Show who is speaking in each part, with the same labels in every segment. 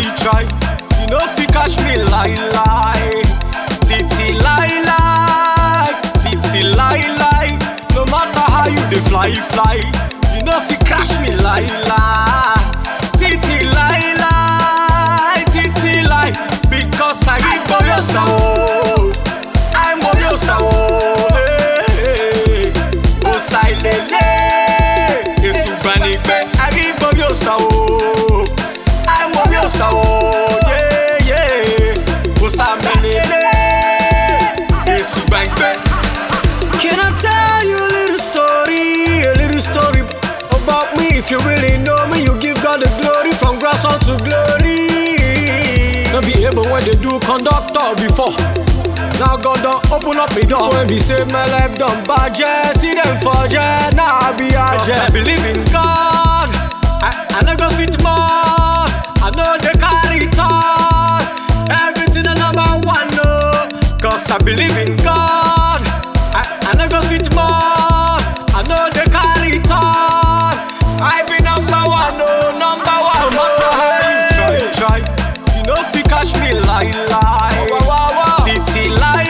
Speaker 1: try. You know if you catch me lie. Titi lie. Titi lie. No matter how you dey fly. You know if you catch me lie. Titi lie. Titi lie. Because I ain't Boriosa, oh. I'm Boriosa, oh. Hey. Osai lele. Yesu banigbe. I ain't Boriosa, oh. I'm Boriosa, oh. Yeah. Osai lele. Yesu banigbe. Can I tell you a little story about me? If you really know me, you give God the glory from grass unto glory. Don't be able when they do conductor before. Now God don't open up me door. When we say my life done budget, see them forget. Now I be a jet. I believe in God. I never fit more. I know they carry talk. Everything I number one, no. Cause I believe in God. I never fit more. I know they carry talk. I be number one, no, number one. No matter how you try. You know if you catch me lie. Titi lie.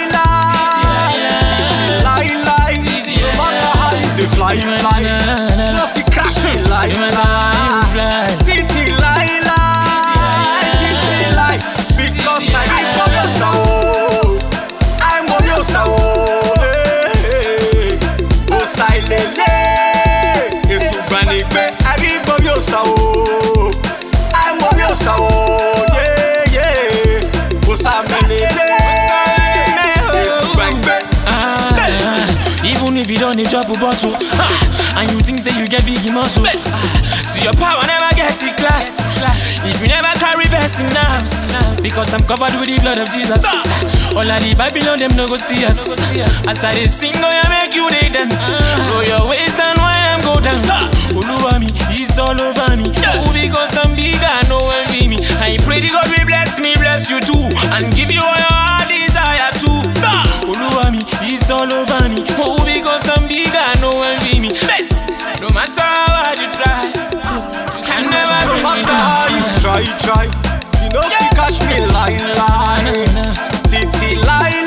Speaker 1: Titi lie. No matter how you dey fly. You know if you catch me lie. Titi lie. Titi lie. Because I ain't Boriosa, oh. I'm Boriosa, oh. Hey. Osai lele. Yesu banigbe. I ain't Boriosa, oh. I'm Boriosa, oh. Yeah. Osai lele. Yesu banigbe.
Speaker 2: Even if you don't need drop a bottle, and you think say you get big muscle, see your power never get it class. If you never carry best in arms, because I'm covered with the blood of Jesus. All of the Babylon them no go see us. As I dey sing, oh yeah, make you dey dance. Roll your waist and why I'm go down. Oluwa mi, it's all over me. Oh, because I'm big, I know envy me. I pray the God will bless me, bless you too, and give you all your heart desire too. Oluwa mi, it's all over me. Oh, because I'm big, I know envy me. No matter how hard you try, you can never bring me down.
Speaker 1: You try. You know if you catch me lie. Titi lie.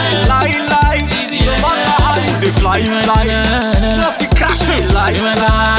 Speaker 1: No matter how you dey fly. You know if you catch me lie.